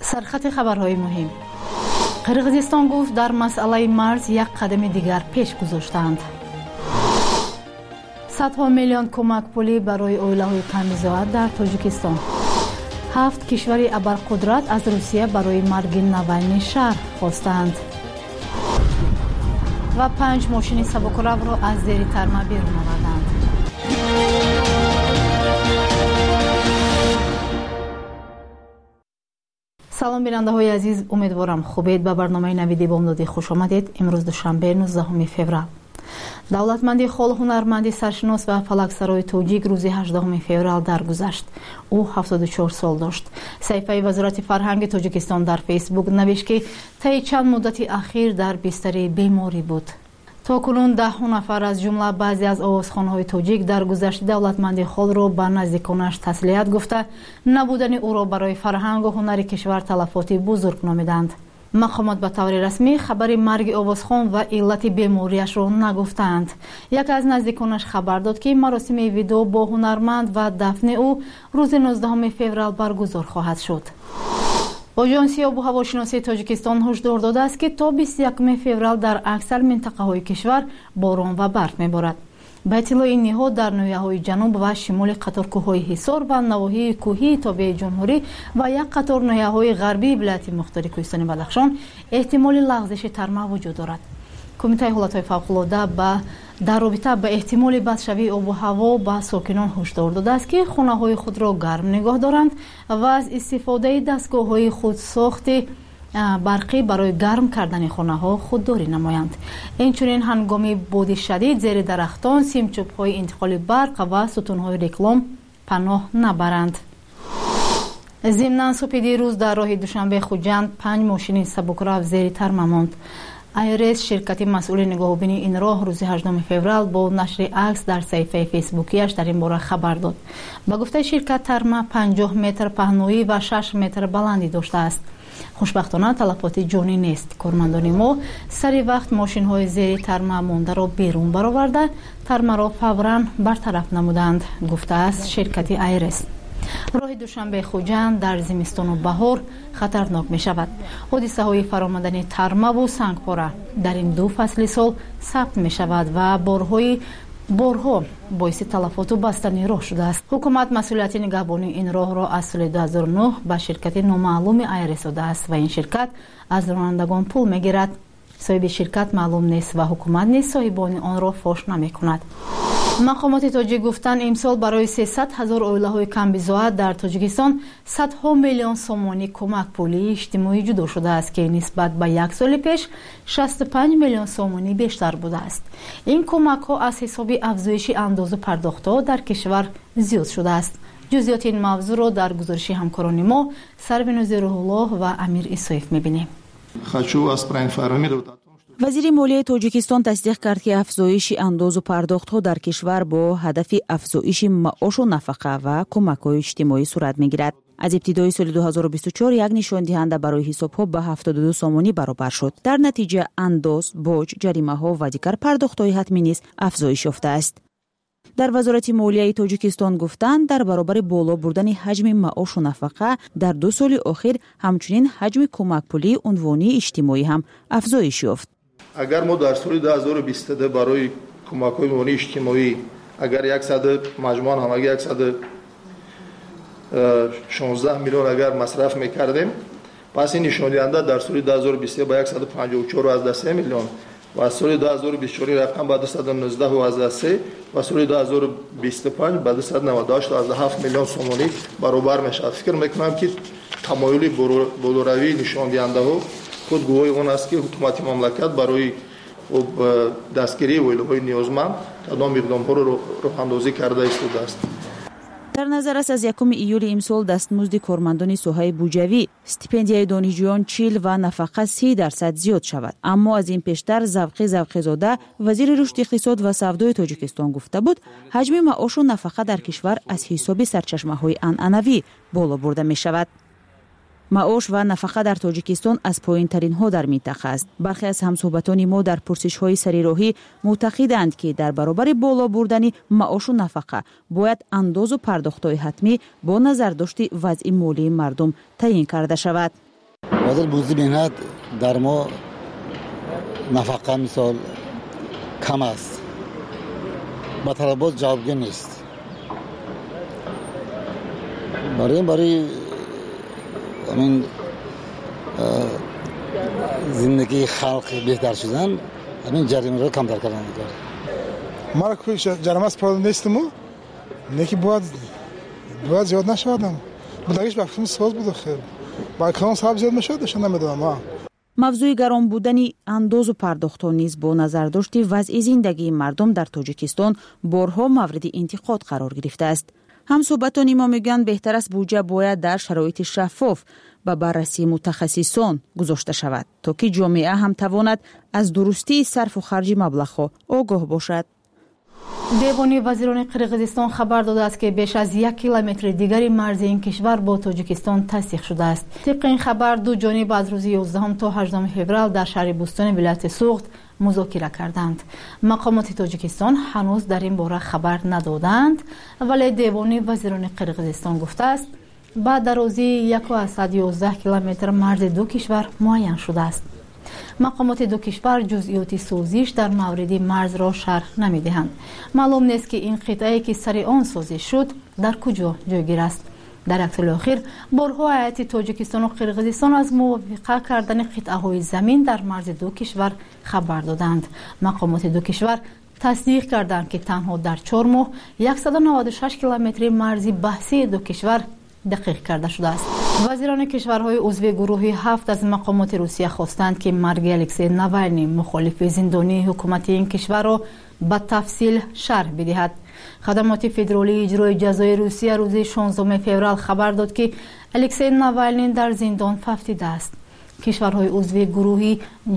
سرخط خبرهای مهم. قرقیزستان گفت در مسئله مرز یک قدم دیگر پیش گذاشتند. صدها میلیون کمک پولی برای اویله‌های قمیزات در تاجیکستان. 7 کشور ابرقدرت از روسیه برای مرگ نوالنی شرح خواستند. و 5 ماشین سبکرو را از زیر ترمه بیرون آوردند. سلام بیننده های عزیز، امیدوارم خوبید. به برنامه نویدی بامدادی خوش آمدید. امروز دوشنبه 19 فوریه. دولتمندی خال هنرمندی سرشناس و فلکسرای توجیک روز 18 فوریه درگذشت. او 74 سال داشت. صحیفه وزارت فرهنگ تاجیکستان در فیسبوک نوشت که طی چند مدت اخیر در بستر بیماری بود. تاکنون 10 نفر از جمله بعضی از آوازخوان‌های توجیک در گذشته دولتمندی خال را به نزدیکانش تسلیت گفته نبودن او را برای فرهنگ و هنر کشور تلفاتی بزرگ نامیدند. مقامات به طور رسمی خبر مرگ آوازخوان و علت بیماریش را نگفتند. یک از نزدیکانش خبر داد که مراسم ویدو با هنرمند و دفن او روز 19 فوریه برگزار خواهد شد. آژانس آب و هواشناسی تاجیکستان هشدار داده است که تا 21 فوریه در اکثر منطقه‌های کشور باران و برف می‌بارد. به اطلاع این نهاد در ناحیه‌های جنوب و شمال قطارکوه‌های حصار و نواحی کوهی تابع جمهوری و یک قطار ناحیه‌های غربی ولایت مختار کوهستان بدخشان احتمال لغزش ترمه وجود دارد. کمیته حالت‌های فوق‌العاده در رابطه با احتمال بدشوی آب و هوا به ساکنان هشدار داده است که خانه‌های خود را گرم نگاه دارند و از استفاده دستگاه‌های خودساخت برقی برای گرم کردن خانه‌ها خودداری نمایند. اینچنین هنگام باد شدید زیر درختان، سیمچوب‌های انتقال برق و ستون‌های رکلام پناه نبرند. ضمناً صبح دیروز در راه دوشنبه خوجند 5 ماشین سبکرو زیر ترمه ماند. ایرس شرکت مسئول نگاهبینی این راه روز 18 فوریه با نشر عکس در صفحه فیسبوکیش در این باره خبر داد. با گفته شرکت ترمه 50 متر پهنایی و 6 متر بلندی داشته است. خوشبختانه تلفات جانی نیست. کارمندان ما سری وقت ماشین های زیر ترمه مانده را بیرون برآورده ترمه را فوراً برطرف نمودند، گفته است شرکت ایرس. راه دوشنبه خوجند در زمستان و بهار خطرناک می شود. حادثه های فرامدن ترمه و سنگپاره در این 2 فصل سال ثبت می شود و بارها باعث تلفات و بستن راه شده است. حکومت مسئولیت نگهبانی این راه را از سال 2009 به شرکت نامعلوم ایرس داده است و این شرکت از رانندگان پول می گیرد. صاحب شرکت معلوم نیست و حکومت نیز صاحبان آن را فاش نمی کند. مقامات تاجیک گفتند امسال برای 300,000 اویله‌های کمبیزاعت در تاجیکستان 100 میلیون سومانی کمک پولی اجتماعی جدا شده است که نسبت به یک سال پیش 65 میلیون سومانی بیشتر بوده است. این کمک‌ها از حساب افزایش اندازه پرداخت‌ها در کشور زیاد شده است. جزئیات این موضوع را در گزارش همکاران ما سرویناز روح‌الله و امیر اسایف می‌بینیم. وزیر مالیه تاجیکستان تصدیق کرد که افزایش انداز و پرداخت‌ها در کشور با هدف افزایش معاش و نفقه و کمک‌های اجتماعی صورت می‌گیرد. از ابتدای سال 2024 یک نشان دهنده برای حساب‌ها به 72 سومانی برابر شد. در نتیجه انداز، باج، جریمه‌ها و دیگر پرداخت‌های حتمی نیز افزایش یافته است. در وزارت مالیه تاجیکستان گفتند در برابر بالا بردن حجم معاش و نفقه در 2 سال اخیر همچنین حجم کمک پولی عنوانی اجتماعی هم افزایش یافت. اگر ما در سال 2022 برای کمک‌های عنوانی اجتماعی اگر 100 مجموعاً هم اگر 116 میلیون اگر مصرف می‌کردیم، پس این نشان دهنده در سال 2023 با 154.3 میلیون و سال 2024 رقم به 219.3 و سال 2025 به 298.7 میلیون سومانی برابر میشود. فکر میکنم که تمایل بالوروی نشان دهنده ها خود گواهی اون است که حکومت مملکت برای دستگیری اویله‌های نیازمند تمام اقدام‌ها را راه‌اندازی کرده است. در نظر است از 1 ایول امسال دستمزد کارمندان ساحه بودجوی، استیپندیای دانشجویان 40 و نفقه 30% زیاد شود. اما از این پیشتر زوقی زاده وزیر رشد اقتصاد و سودای تاجیکستان گفته بود حجم معاش و نفقه در کشور از حساب سرچشمه‌های عنعنوی بالا برده می شود. معاش و نفقه در تاجیکستان از پایین‌ترین ها در منطقه است. برخی از همصحبتان ما در پرسش‌های سریراهی معتقدند که در برابر بالا بردن معاش و نفقه باید انداز و پرداخت‌های حتمی با نظر داشت وضع مالی مردم تعیین کرده شود. وزیر بودجه بینید در ما نفقه مثال کم است، با طلبات جوابگو نیست. برای همین زندگی خلق بهتر شدن همین جریمه رو کمتر کردن دیگر. ما کوئی جریمه از پرداخت نیستیم، نکی باید زیاد نشدم. بدهش بخشم ساز بود خیر. با کلان صاحب زیاد میشد نشون نمیدادم. мавзӯи гарон будани андозу пардохтҳо низ бо назардошти вазъи зиндагии мардум дар тоҷикистон борҳо мавриди интиқод қарор гирифтааст. ҳамсуҳбатони мо мегӯянд беҳтар аст буҷа бояд дар шароити шаффоф ба баррасии мутахассисон гузошта шавад, то ки ҷомеа ҳам тавонад аз дурустии сарфу харҷи маблағҳо огоҳ бошад. девони вазирони қирғизистон хабар додааст ки беш аз 1 километри дигари марзи ин кишвар бо тоҷикистон тасдиқ шудааст. тибқи ин хабар ду ҷониб аз рӯзи 11 то 18 феврал дар шаҳри Бӯстони вилояти Суғд музокира карданд. мақомоти тоҷикистон ҳанӯз дар ин бора хабар надоданд, вале девони вазирони қирғизистон гуфтааст ба дарозии 111 километр марзи ду кишвар муайян шудааст. мақомоти ду кишвар ҷузъиёти созиш дар мавриди марзро шарҳ намедиҳанд. маълум нест ки ин қитъае ки сари он созиш шуд дар куҷо ҷойгир аст. дар аксил охир борҳо ҳайати тоҷикистону қирғизистон аз мувофиқа кардани қитъаҳои замин дар марзи ду кишвар хабар доданд. мақомоти ду кишвар тасдиқ карданд ки танҳо дар 4 моҳ 196 километри марзи баҳсии ду кишвар дақиқ карда шудааст. вазирони кишварҳои узви гурӯҳи 7 аз мақомоти Русия хостанд ки марги Алексей Навальний мухолифи зиндонии ҳукумати ин кишварро ба тафсил шарҳ бидиҳад. хадамоти федералии иҷрои ҷазои Русия рӯзи 16 феврал хабар дод ки Алексей Навальний дар зиндон фафтидааст. кишварҳои узви гурӯҳи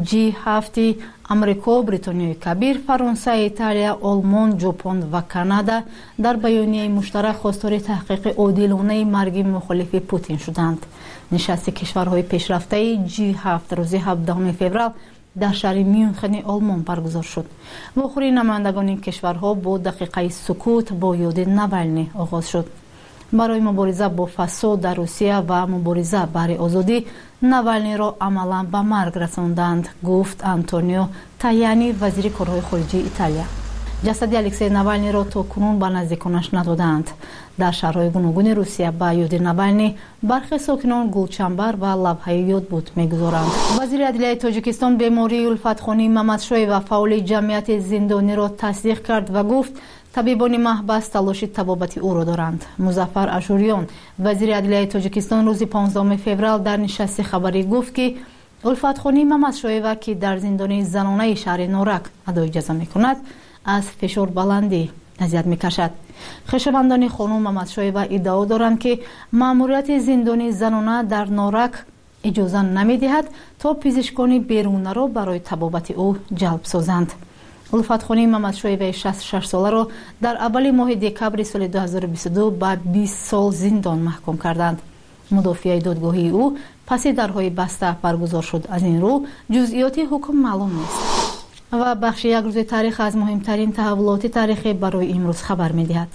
G7 амрико, бритониёи кабир, фаронса, италия, олмон, ҷопон ва канада дар баёнияи муштарак хостори таҳқиқи одилонаи марги мухолифи Путин шуданд. нишасти кишварҳои пешрафтаи G7 рӯзи 17 феврал дар шаҳри Мюнхени Олмон баргузор шуд. вохӯри намояндагони кишварҳо бо дақиқаи сукут бо ёди Навальний оғоз шуд. барои мубориза бо фасод дар Русия ва мубориза баҳри озодӣ Навальнийро амалан ба марг расонданд, гуфт Антонио Таяни, вазири корҳои хориҷии Италия. ҷасади Алексей Навальнийро то кунун ба наздиконаш надоданд. дар шаҳрҳои гуногуни Русия ба ёди Навальний бархе сокинон гулчамбар ва лавҳаи ёдбуд мегузоранд. вазири адлияи Тоҷикистон бемории Улфатхони Мамадшоева, фаъоли ҷамъияти зиндониро тасдиқ кард ва гуфт табибони маҳбас талоши табобати ӯро доранд. Музаффар Ашурён, вазири адлияи Тоҷикистон, рӯзи 15 феврал дар нишасти хабарӣ гуфт ки Улфатхони Мамадшоева, ки дар зиндони занонаи шаҳри Норак адои ҷазо мекунад, аз фишорбаландӣ азият мекашад. хишовандони хонум Мамадшоева иддао доранд ки маъмурияти зиндони занона дар Норак иҷоза намедиҳад то пизишкони берунаро барои табобати ӯ ҷалб созанд. улфатхони Мамадшоеваи 66 соларо дар аввали моҳи декабри соли 2022 ба 20 сол зиндон маҳкум карданд. мудофиаи додгоҳии ӯ паси дарҳои баста баргузор шуд. аз ин рӯ ҷузъиёти ҳукм маълум нест. ва бахши як рӯзи таърих аз муҳимтарин таҳаввулоти таърихӣ барои имрӯз хабар медиҳад.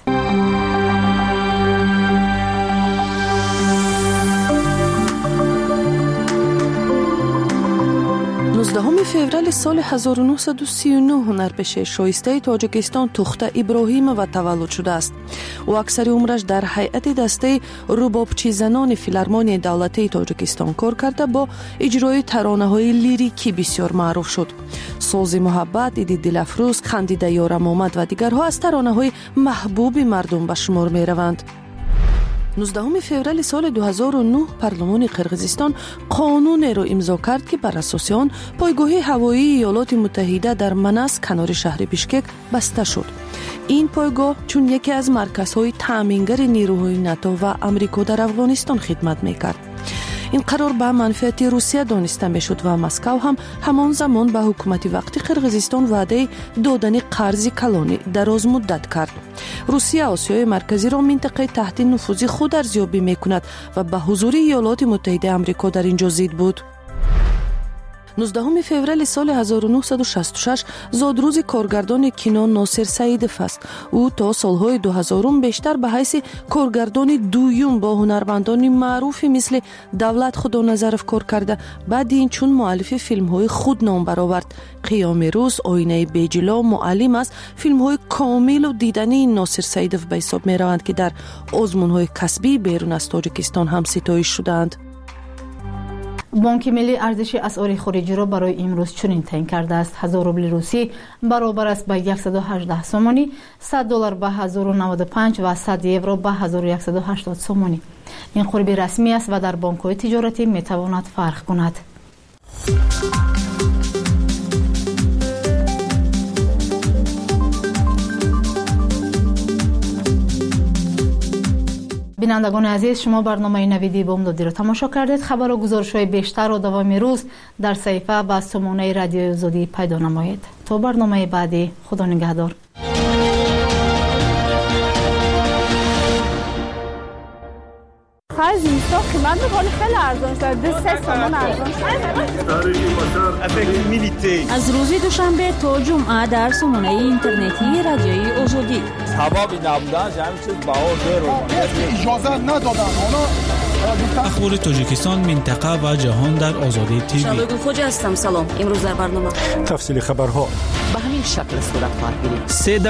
19 феврали соли 1939 ҳунарпеши шоистаи Тоҷикистон Тухта Иброҳимова таваллуд шудааст. ӯ аксари умраш дар ҳайати дастаи рубобчизанони филармонияи давлатии Тоҷикистон кор карда бо иҷрои таронаҳои лирикӣ бисёр маъруф шуд. Сози муҳаббат, иди дилафрӯз, хандида ёрам омад ва дигарҳо аз таронаҳои маҳбуби мардум ба шумор мераванд. 19 феврали соли 2009 парлумони Қирғизистон қонунеро имзо кард ки бар асоси он пойгоҳи ҳавоии Иёлоти Муттаҳида дар Манас канори шаҳри Бишкек баста шуд. ин пойгоҳ чун яке аз марказҳои таъмингари нирӯҳои НАТО ва Амрико дар Афғонистон хидмат мекард. ин қарор ба манфиати Русия дониста мешуд ва Москав ҳам ҳамон замон ба ҳукумати вақти Қирғизистон ваъдаи додани қарзи калони дарозмуддат кард. Русия Осиёи марказиро минтақаи таҳти нуфузи худ арзёбӣ мекунад ва ба ҳузури Иёлоти Муттаҳидаи Амрико дар ин ҷо зид буд. 19 فوریه سال 1966 زادروز کارگردان کینو ناصر سعیدов است. او تا سالهای 2000 بیشتر به حیث کارگردان دویم با هنرمندان معروفی مثل دولت خدانظرов کار کرده. بعد این چون مؤلف فیلم‌های خود نام برآورد. قیام روز، آینه بیجلا، معلم است. فیلم‌های کامل و دیدنی ناصر سعیدов به حساب می‌روند که در آزمون‌های کسبی بیرون از تاجیکستان هم ستایش شدند. بانک ملی ارزش اسعار خارجی را برای امروز چنین تعیین کرده است: 1000 روبل روسی برابر است به 118 سومانی، $100 به 1095 و 100 یورو به 1180 سومانی. این خرید رسمی است و در بانک‌های تجارتی می‌تواند فرق کند. بینندگان عزیز، شما برنامه نویدی بامدادی را تماشا کردید. خبر و گزارش‌های بیشتر و دوام روز در صفحه و سامانه رادیو آزادی پیدا نمایید. تا برنامه بعدی، خدا نگهدار. خرج اینستا قیمت می‌کنه خیلی ارزان شده، 3 تومان ارزان شده. از روز دوشنبه تا جمعه در سامانه اینترنتی رادیوی آزادی. سبب نبودن همین چیز بهار رو اجازه ندادن. اخبار تاجیکستان، منطقه و جهان در آزادی تیوی. شالوی خوجا هستم. سلام. امروز در برنامه تفصیل خبرها به همین شکل صورت خواهد گرفت.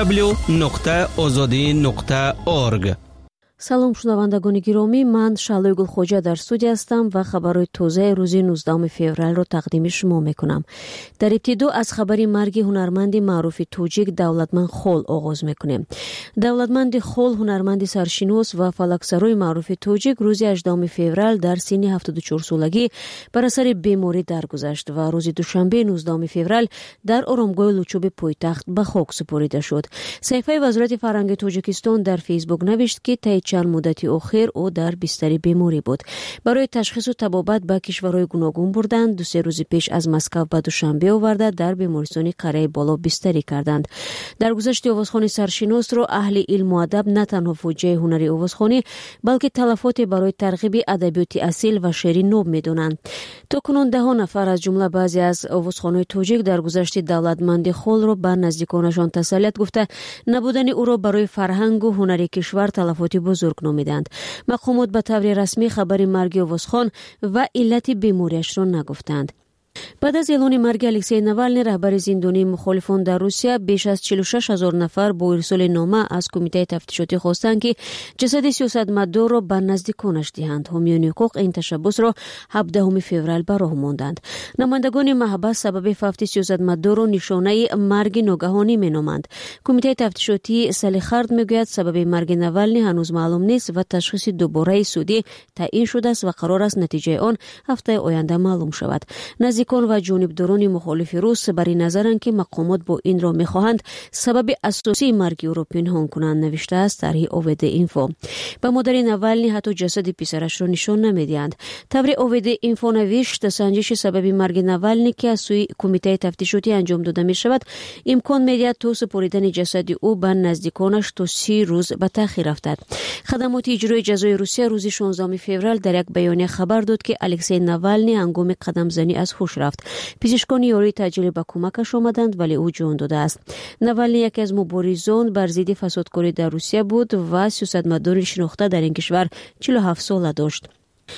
www.azadi.org. سلام شنوندگان گرامی، من شالوی گلخوجا در استودیو هستم و خبرهای تازه روز 19 فوریه را تقدیم شما میکنم. در ابتدا از خبری مرگ هنرمند معروف توجیک دولتمند خول آغاز میکنیم. دولتمند خول هنرمند سرشناس و فلکسرای معروف توجیک روز 18 فوریه در سن 74 سالگی بر اثر بیماری درگذشت و روز دوشنبه 19 فوریه در آرامگاه لوچوب پایتخت به خاک سپرده شد. صحیفه وزارت فرهنگ تاجیکستان در فیسبوک نوشت که چند مدتی اخیر او در بستر بیماری بود. برای تشخیص و طبابت به کشورهای گوناگون بردند. 2-3 روز پیش از مسکو به دوشنبه آورده در بیمارستان قره بالا بستری کردند. در گذشت آوازخوانی سرشناس را اهل علم و ادب نه تنها فوجه هنری آوازخوانی بلکه تلفات برای ترغیب ادبیات اصیل و شعری نو میدونند. تا کنون 10 نفر از جمله بعضی از آوازخوانان توجیک در گذشت دولتمند خول را به نزدیکانشان تسلیت گفته نبودن او را برای فرهنگ و هنر کشور تلفاتی بزرگ نامیدند. مقامات به طور رسمی خبر مرگ آوازخوان و علت بیماریش را نگفتند. بعد از اعلان مرگ الکسی نوالنی رهبر زندانی مخالفان در روسیه بیش از 46,000 نفر با ارسال نامه از کمیته تفتیشاتی خواستند که جسد سیاستمدار را به نزدیکانش دهند. حامیان حقوق این تشبس را 17 فوریه به راه ماندند. نمایندگان محبس سبب فوت سیاستمدار را نشانه مرگ ناگهانی مینامند. کمیته تفتیشاتی سالیخارد میگوید سبب مرگ نوالنی هنوز معلوم نیست و تشخیص دوباره سودی تعیین شده است و قرار است نتیجه آن هفته آینده معلوم شود. نزدیکان و جانبداران مخالف روس بر این نظرند که مقامات با این را میخواهند سبب اساسی مرگ او را پنهان کنند، نوشته است در اوید اینفو. به مادر نوالنی حتی جسد پسرش را نشان نمیدهند. طور اوید اینفو نوشت سنجش سبب مرگ نوالنی که از سوی کمیته تفتیشاتی انجام داده می شود امکان میدهد تا سپردن جسد او به نزدیکانش تا 30 روز به تاخیر افتد. خدمات اجرای جزای روسیه روز 16 فوریه در یک بیانیه خبر داد که الکسی نوالنی هنگام قدم زنی از هوش رفت. پزشکان یاری تجلی به کمکش آمدند ولی او جان داده است. نوالنی یکی از مبارزان بر ضد فسادکاری در روسیه بود و سیاستمدار شناخته در این کشور 47 سال داشت.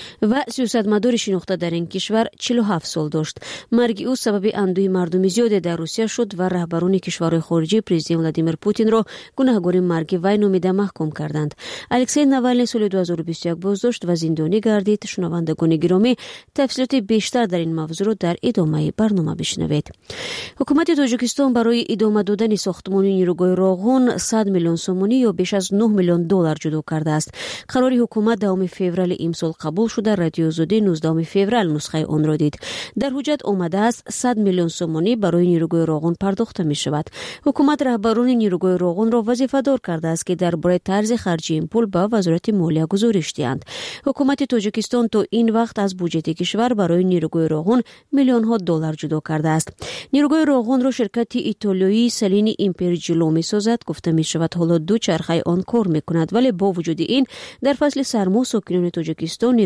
مرگ او سبب اندوه مردم زیاد در روسیه شد و رهبران کشورهای خارجی پرزیدنت ولادیمیر پوتین را گناهکار مرگ وی نامیده محکوم کردند. الکسی نوالنی سال 2021 بازداشت و زندانی گردید. شنوندگان گرامی، تفصیلات بیشتر در این موضوع را در ادامه برنامه بشنوید. حکومت تاجیکستان برای ادامه دادن ساختمان نیروگاه راغون 100 میلیون سومانی یا بیش از 9 میلیون دلار جدا کرده است. قرار حکومت 10 فوریه امسال قبول شد. در رادیو آزادی 19 فوریه نسخه آن را دید. در حجت آمده است 100 میلیون سومانی برای نیروگاه راغون پرداخته می شود. حکومت رهبران نیروگاه راغون را وظیفه دار کرده است که درباره طرز خرج این پول به وزارت مالیه گزارش دهند. حکومت تاجیکستان تا این وقت از بودجه کشور برای نیروگاه راغون میلیون ها دلار جدا کرده است. نیروگاه راغون را شرکت ایتالیایی سلینی ایمپریجلو می سازد. گفته می شود حالا 2 چرخه آن کار می کند، ولی با وجود این در فصل سرما ساکنان تاجیکستان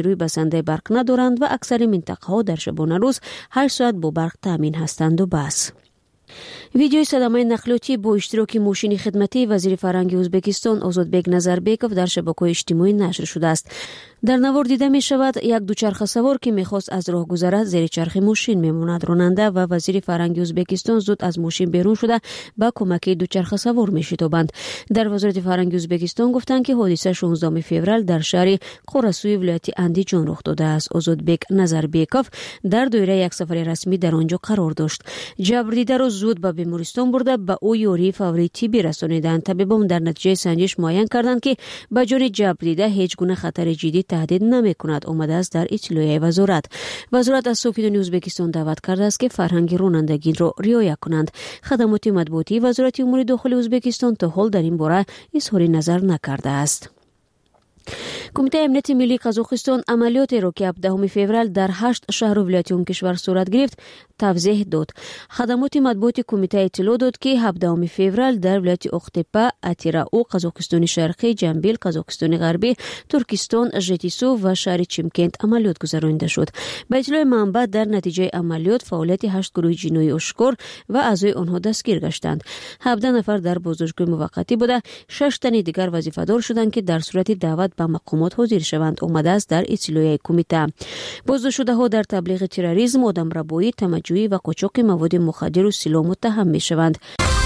نیروی بسنده برق ندارند و اکثر منطقه‌ها در شبانه روز 8 ساعت با برق تامین هستند و بس. ویدیوی صدمه نقلیاتی با اشتراک ماشین خدمتی وزیر فرهنگ ازبکستان آزادبek نظربیکوف در شبکه‌های اجتماعی نشر شده است. در نوار دیده می شود یک دوچرخه سوار که میخواست از راه گذرد زیر چرخ ماشین میماند. راننده و وزیر فرهنگ ازبکستان زود از ماشین بیرون شده با کمک دوچرخه سوار میشتابند. در وزارت فرهنگ ازبکستان گفتند که حادثه 16 فوریه در شهر قرسوی ولایت اندیجان رخ داده است. آزادبek نظربیکوف در دایره یک سفر رسمی در آنجا قرار داشت. جبردیده را زود به بیمارستان برده به او یاری فوری طبی رسانیدند. طبیبان در نتیجه سنجش معین کردند که به جان جبردیده هیچ گونه خطر جدی تهدید نمی کند. آمده است در اطلاعیه وزارت از ساکنان ازبکستان دعوت کرده است که فرهنگ رانندگی را رعایت کنند. خدمات مطبوعاتی وزارت امور داخلی ازبکستان تا حال در این باره اظهار نظر نکرده است. کمیته امنیت ملی قزاقستان عملیاتی را که 17 فوریه در 8 شهر و ولایت آن کشور صورت گرفت توضیح داد. خدمات مطبوعاتی کمیته اطلاع داد که 17 فوریه در ولایت اختپه، اتیراو، قزاقستان شرقی، جنبیل، قزاقستان غربی، ترکستان، ژتیسو و شهر چیمکنت عملیات گذرانده شد. به اطلاع منبع در نتیجه عملیات فعالیت 8 گروه جنایی آشکار و اعضای آنها دستگیر گشتند. 17 نفر در بازداشتگاه موقتی بوده، 6 تن دیگر وظیفه‌دار شدند که در صورت دعوت به مقامات حاضر شوند. آمده است در اطلاعیه کمیته. بازداشت شده‌ها در تبلیغ تروریسم، آدمربایی، تمجید و قاچاق مواد مخدر و سلاح متهم می‌شوند.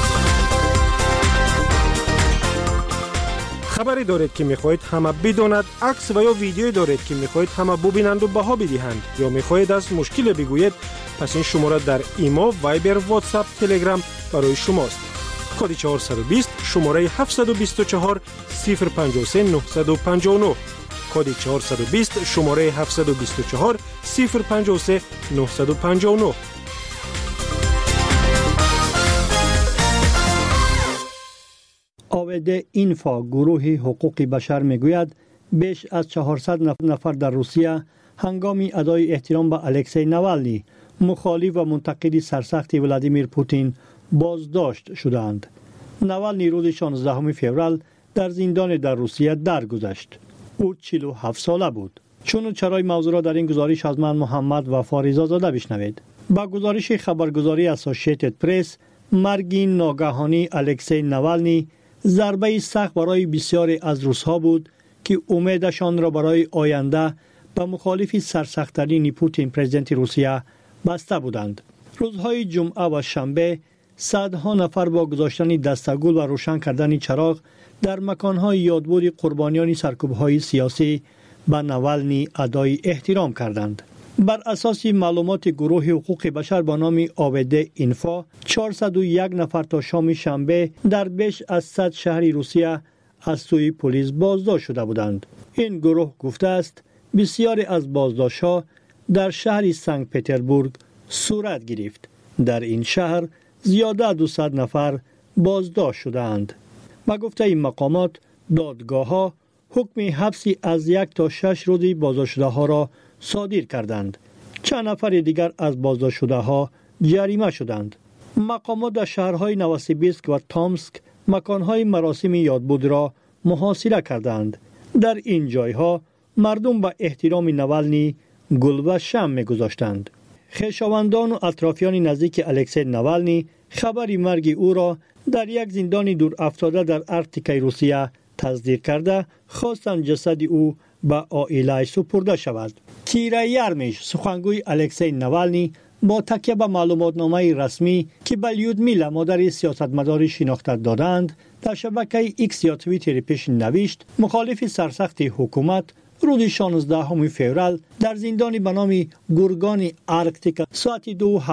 خبری دارید که می‌خواهید همه بداند، عکس و یا ویدیویی دارید که می‌خواهید همه ببینند و بها بدهند یا می‌خواهید از مشکل بگویید، پس این شماره در ایما، وایبر، واتساپ، تلگرام برای شماست. کد 420 شماره 724 053 959 کد 420 شماره 724 053 959. آوده اینفا گروه حقوق بشر میگوید بیش از 400 نفر در روسیه هنگام ادای احترام به الکسی نوالنی مخالف و منتقد سرسخت ولادیمیر پوتین بازداشت شدند. نوالنی روز 16 فوریه در زندان در روسیه درگذشت. او 47 ساله بود. چون چرای موضوع را در این گزارش از من محمد وفا رضازاده بشنوید. با گزارش خبرگزاری اسوسییتد پرس، مرگ ناگهانی الکسی نوالنی ضربه سخت برای بسیاری از روس‌ها بود که امیدشان را برای آینده به مخالف سرسخت‌ترین پوتین پرزیدنت روسیه بسته بودند. روزهای جمعه و شنبه صدها نفر با گذاشتن دستگل و روشن کردن چراغ در مکان‌های یادبود قربانیان سرکوب‌های سیاسی به نوالنی ادای احترام کردند. بر اساس معلومات گروه حقوق بشر با نام آوده اینفا، 401 نفر تا شام شنبه در بیش از 100 شهر روسیه از سوی پلیس بازداشت شده بودند. این گروه گفته است بسیاری از بازداشت‌ها در شهر سنت پترزبورگ صورت گرفت. در این شهر زیاده از 200 نفر بازداشت شدند. با گفته این مقامات، دادگاه‌ها حکم حبسی از 1 تا 6 روز بازداشت شده‌ها را صادر کردند. چند نفر دیگر از بازداشت شده‌ها جریمه شدند. مقامات در شهرهای نوسیبیرسک و تومسک مکان‌های مراسم یادبود را محاصره کردند. در این جایها مردم به احترام نوالنی گل و شمع می‌گذاشتند. خویشاوندان و اطرافیان نزدیک الکسی نوالنی خبری مرگ او را در یک زندان دور افتاده در آرکتیکای روسیه تصدیق کرده خواستند جسد او به عائله سپرده شود. کیرا یارمیش، سخنگوی الکسی نوالنی، با تکیه به معلوماتنامه رسمی که به لیودمیلا مادر سیاستمدار شناخته دادند در شبکه ایکس یا توییتر پیش نوشت مخالف سرسخت حکومت روز 16 فوریه در زندانی به نام گورگان آرکتیکا ساعت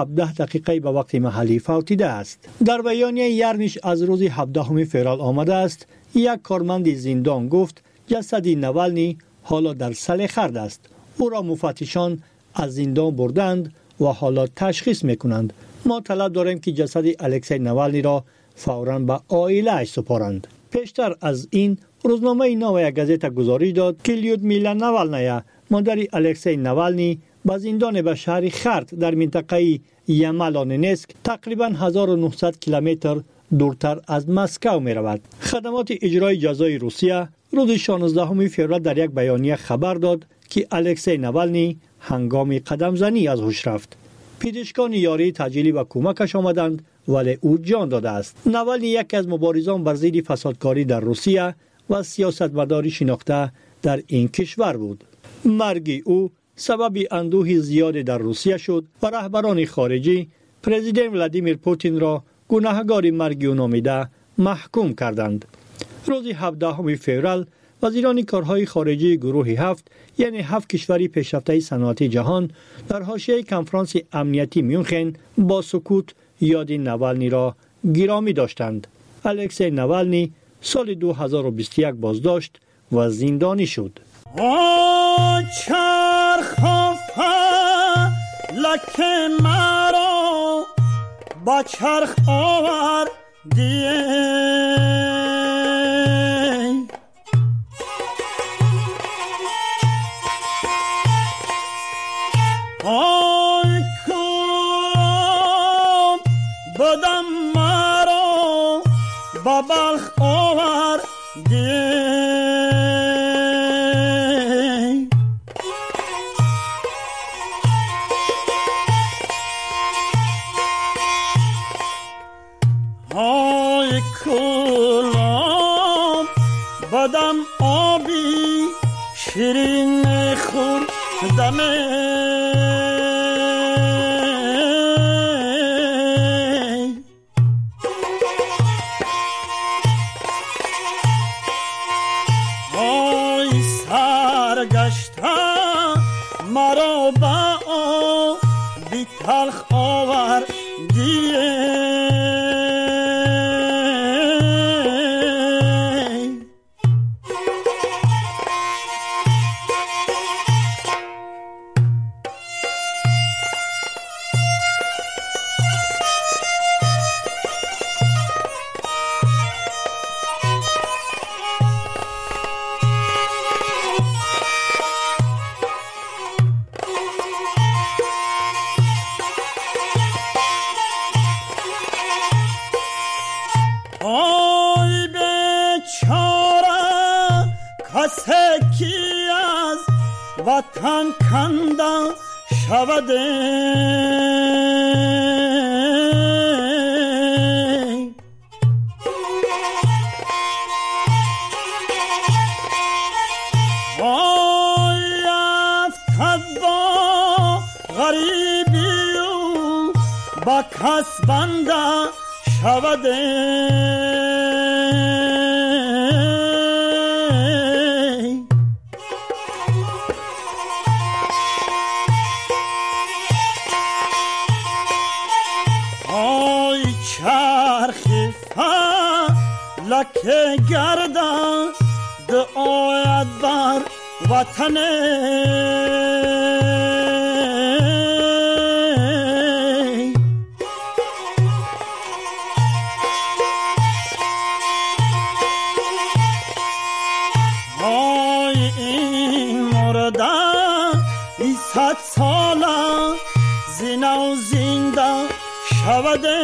2:17 به وقت محلی فوتیده است. در بیانیه یارمیش از روز 17 فوریه آمده است یک کارمند زندان گفت جسد نوالنی حالا در سلخرد است. او را مفتشان از زندان بردند و حالا تشخیص میکنند. ما طلب داریم که جسد الکسی نوالنی را فوراً به عائله‌اش سپارند. پیشتر از این روزنامه نویا گازتا گزارش داد که لیودمیلا نوالنایا مادر الکسی نوالنی به زندان به شهر خرت در منطقه یمالاننسک تقریباً 1900 کیلومتر دورتر از مسکو می رود. خدمات اجرای جزای روسیه روز 16 فوریه در یک بیانیه خبر داد که الکسی ناوالنی هنگام قدم زنی از هوش رفت. پزشکان یاری تجلی و کمکش آمدند ولی او جان داده است. ناوالنی یکی از مبارزان بر ضد فسادکاری در روسیه و سیاستمداری شناخته در این کشور بود. مرگ او سبب اندوه زیاد در روسیه شد و رهبران خارجی پرزیدنت ولادیمیر پوتین را گناهکار مرگ او نامیده محکوم کردند. روز 17 فوریه وزیران کارهای خارجی گروه 7 یعنی 7 کشور پیشرفته صنعتی جهان در حاشیه کنفرانس امنیتی میونخن با سکوت یاد ناوالنی را گرامی داشتند. الکسی ناوالنی سال 2021 بازداشت و زندانی شد. لک مرا با چرخ آوردی آی کام بدم مرا با بلخ آوردی بدم آبی شیرین خوردم آی سرگشته مرا با آبی تلخ آوردی آی بیچاره کسی کی از وطن کنده شوده آی افتد با غریبی و با کس بنده شوده آی چرخی فلک گردن دعایت بر وطنه صد ساله زینه و زنده شوده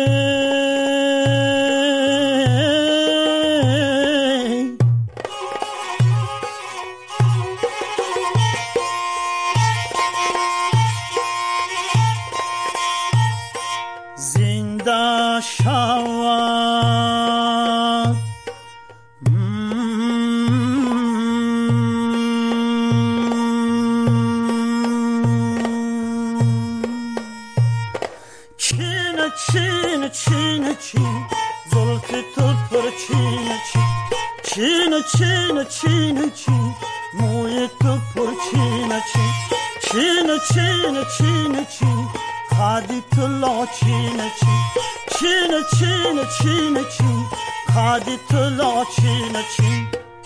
زنده شود چین چین چین زلفی تو پر چین چین چین چین چین موی تو پر چین چین چین چین چین خادی تو لا چین چین چین چین چین خادی تو لا چین چین.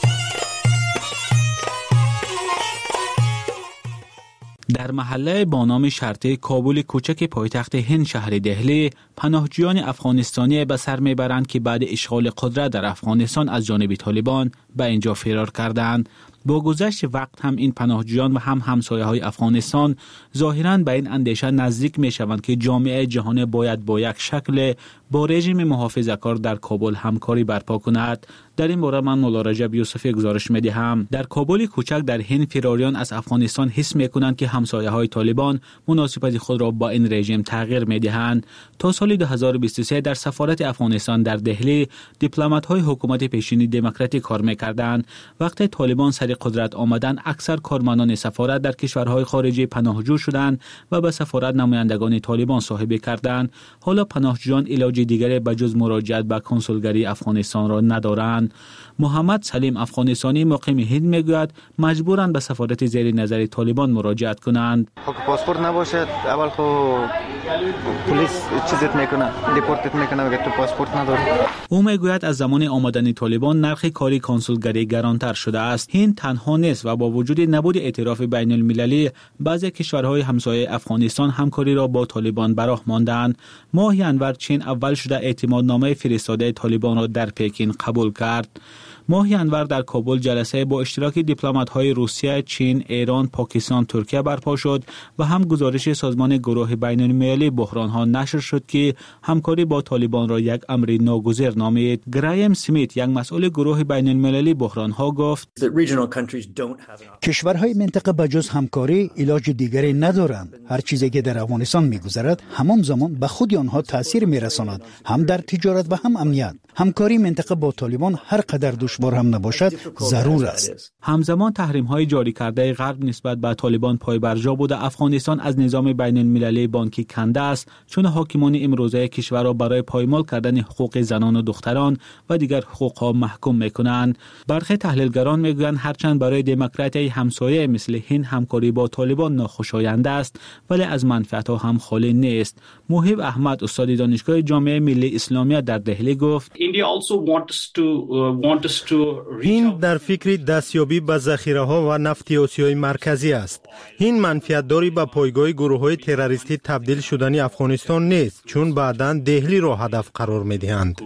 در محله با نام شرطه کابل کوچک پایتخت هند شهر دهلی پناهجویان افغانستانی به سر میبرند که بعد اشغال قدرت در افغانستان از جانب طالبان به اینجا فرار کردند. با گذشت وقت هم این پناهجویان و هم همسایه‌های افغانستان ظاهراً به این اندیشه نزدیک می‌شوند که جامعه جهانی باید با یک شکل با رژیم محافظه‌کار در کابل همکاری برپا کند. در این باره من مولا رجب یوسفی گزارش می‌دهم. در کابل کوچک در هند فراریان از افغانستان حس می‌کنند که همسایه‌های طالبان مناسبت خود را با این رژیم تغییر می‌دهند. تا سال 2023 در سفارت افغانستان در دهلی دیپلمات‌های حکومت پیشین دموکراتیک کار می‌کردند. وقتی طالبان سر قدرت آمدند اکثر کارمندان سفارت در کشورهای خارجی پناهجو شدند و به سفارت نمایندگان طالبان صاحبه کردند. حالا پناهجویان علاج دیگری بجز مراجعت به کنسولگری افغانستان را ندارند. محمد سلیم افغانستانی مقیم هند میگوید مجبورند به سفارت زیر نظر طالبان مراجعت کنند. پاسپورت نباشد اول خو پلیس چیزت میکنه دیپورتت میکنه اگه تو پاسپورت نداری. او میگوید از زمان آمدن طالبان نرخ کاری کنسولگری گرانتر شده است. هند تنها نیست و با وجود نبود اعتراف بین المللی بعضی کشورهای همسایه افغانستان همکاری را با طالبان براه ماندند. ماه انور چین اول شده اعتمادنامه فرستاده طالبان را در پکین قبول کرد. ماه انور در کابل جلسه با اشتراک دیپلمات‌های روسیه، چین، ایران، پاکستان، ترکیه برپا شد و هم گزارش سازمان گروه بین‌المللی بحران‌ها نشر شد که همکاری با طالبان را یک امر ناگزیر نامید. گرایم سمیت، یک مسئول گروه بین‌المللی بحران‌ها گفت: کشورهای منطقه بجز همکاری علاج دیگری ندارند. هر چیزی که در افغانستان می‌گذرد همان زمان به خود آنها تأثیر می‌رساند، هم در تجارت و هم امنیت. همکاری منطقه با طالبان هر قدر دشوار هم نباشد ضرور است. همزمان تحریم‌های جاری کرده غرب نسبت به طالبان پایبرجا بوده افغانستان از نظام بین المللی بانکی کنده است، چون حاکمان امروزه کشور را برای پایمال کردن حقوق زنان و دختران و دیگر حقوق‌ها محکوم می‌کنند. برخی تحلیلگران می‌گویند هرچند برای دموکراسی همسایه مثل هند همکاری با طالبان ناخوشایند است، ولی از منفعت‌ها هم خالی نیست. موهب احمد، استاد دانشگاه جامعه ملی اسلامیه در دهلی گفت: هند در فکر دستیابی به ذخیره‌ها و نفت آسیای مرکزی است. هند منفعت‌داری به پایگاه گروه‌های تروریستی تبدیل شدن افغانستان نیست، چون بعداً دهلی را هدف قرار می‌دهند.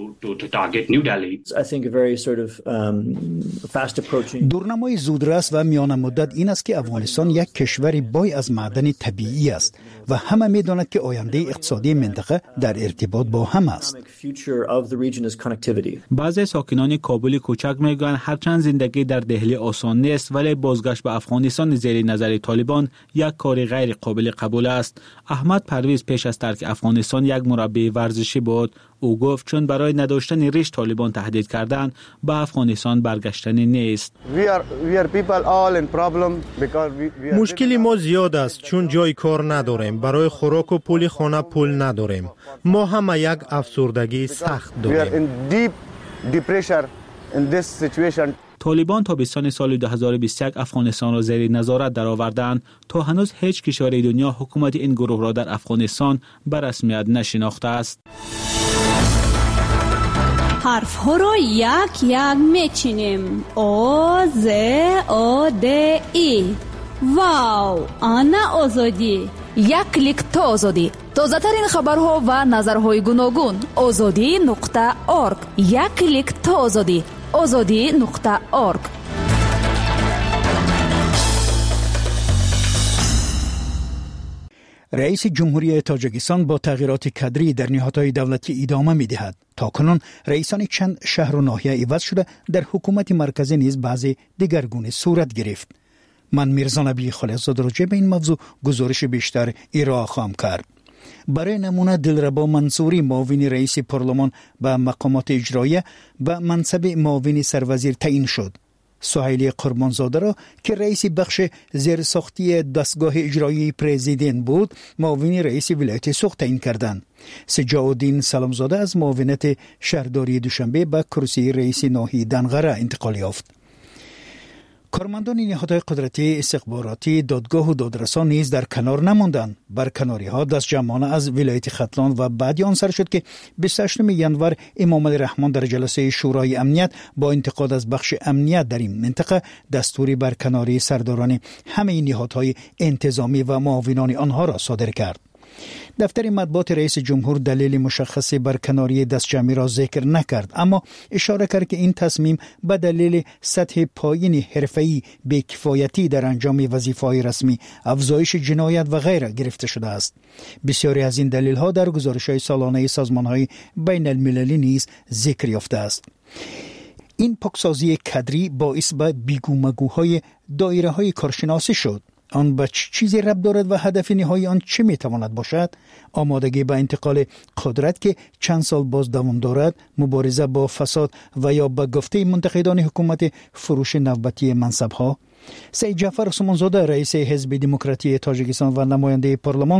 دورنمای زودرس و میان مدت این است که افغانستان یک کشور بای از معدن طبیعی است و همه می‌دانند که آینده اقتصادی منطقه در ارتباط با هم است. بعضی ساکنان کابل کوچک میگویند هرچند زندگی در دهلی آسان نیست، ولی بازگشت به افغانستان زیر نظر طالبان یک کار غیر قابل قبول است. احمد پرویز پیش از ترک افغانستان یک مربی ورزشی بود. او گفت چون برای نداشتن ریش طالبان تهدید کردند به افغانستان برگشتنی نیست. مشکلی ما زیاد است چون جای کار نداریم، برای خوراک و پول خانه پول نداریم. ما هم یک افسردگی سخت داریم. طالبان تابستان سال 2021 افغانستان را زیر نظارت درآوردند. تا هنوز هیچ کشور دنیا حکومت این گروه را در افغانستان به رسمیت نشناخته است. حرف ها را یک یک میچینیم. او ز او د ای. واو، آنا آزادی. یک کلیک تا آزادی. تازه ترین خبرها و نظرهای گوناگون. azadi.org. یک کلیک تا آزادی. azadi.org. رئیس جمهوری تاجیکستان با تغییرات کادری در نهادهای دولتی ادامه می‌دهد. تاکنون رئیسان چند شهر و ناحیه عوض شده، در حکومت مرکزی نیز بعضی دگرگون صورت گرفت. من میرزا نبی خالص‌زاده راجع به این موضوع گزارش بیشتر ارائه خواهم کرد. برای نمونه دلربا منصوری معاون رئیس پارلمان به مقامات اجراییه به منصب معاون سروزیر تعیین شد. سهیلی قربانزاده را که رئیس بخش زیرساختی دستگاه اجرایی پرزیدنت بود معاون رئیس ولایت سوخت تعیین کردند. سجادالدین سلامزاده از معاونت شهرداری دوشنبه به کرسی رئیس ناحیه دنغره انتقال یافت. کارمندان نهادهای قدرتی استخباراتی دادگاه و دادرسان نیز در کنار نماندند. برکناری‌ها دست جمعانه از ولایت ختلان و بعد آن سر شد که 28 ینور امام علی رحمان در جلسه شورای امنیت با انتقاد از بخش امنیت در این منطقه دستوری برکناری سرداران همه نهادهای انتظامی و معاونان آنها را صادر کرد. دفتر مطبوعات رئیس جمهور دلیل مشخصی برکناری دستجمعی را ذکر نکرد، اما اشاره کرد که این تصمیم به دلیل سطح پایین حرفه‌ای بی‌کفایتی در انجام وظیفه‌های رسمی، افزایش جنایت و غیره گرفته شده است. بسیاری از این دلیل‌ها در گزارش‌های سالانه سازمان‌های بین المللی نیز ذکر یافته است. این پاکسازی کادری باعث به بیگومگوهای دایره‌های کارشناسی شد. آن به چیزی ربط دارد و هدف نهایی آن چه میتواند باشد؟ آمادگی به انتقال قدرت که چند سال باز دوام دارد، مبارزه با فساد و یا به گفته منتقدان حکومت فروش نوبتی منصب‌ها؟ سید جعفر عثمانزاده رئیس حزب دموکراتی تاجیکستان و نماینده پارلمان